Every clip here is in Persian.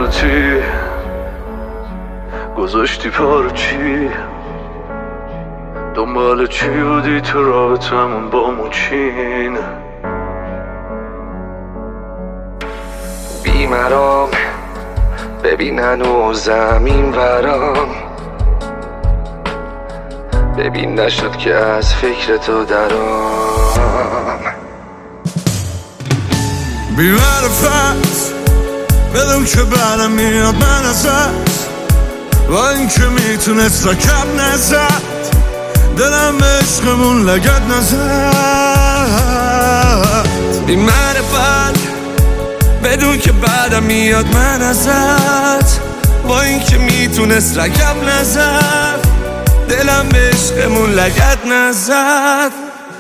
پارتی گذاشتی پارچی دنبال چی بودی تو رابطمون با موچین بیمرام ببینن و زمین ورام ببین نشد که از فکر تو درام بی‌معرفت بدون که برم میاد من ازت با این که میتونست رکب نزد دلم به عشقمون لگد نزد بی‌معرفت بدون که بعدم میاد من ازت با این که میتونست رکب نزد دلم به عشقمون لگد نزد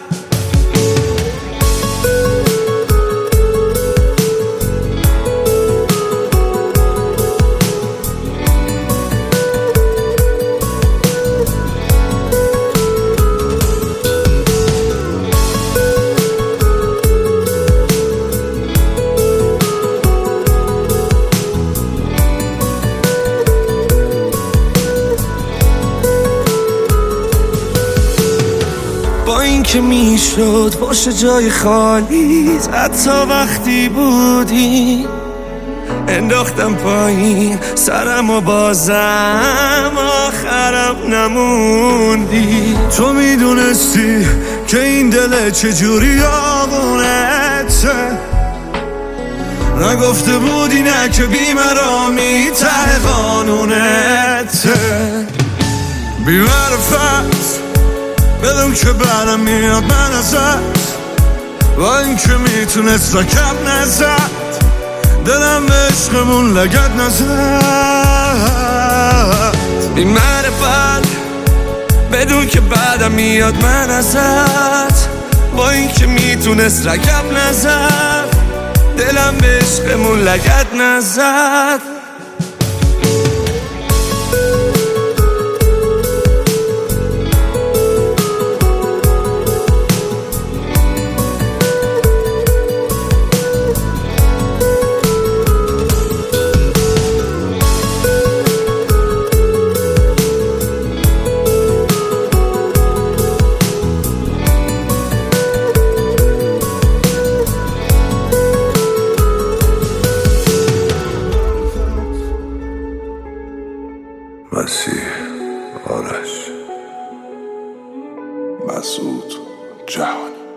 با این که میشد باشه جای خالی حتی وقتی بودی انداختم پایین سرم و بازم آخرم نموندی تو میدونستی که این دل چجوری آغونته نگفته بودی نه که بیمرامی ته قانونته بی‌معرفت بدون که برم میاد من ازت با این که میتونست رکب نزد دلم به عشقمون لگد نزد بی‌معرفت بدون که بعدم میاد من ازت با این که میتونست رکب نزد دلم به عشقمون لگد نزد مسیح آرش مسعود جهانی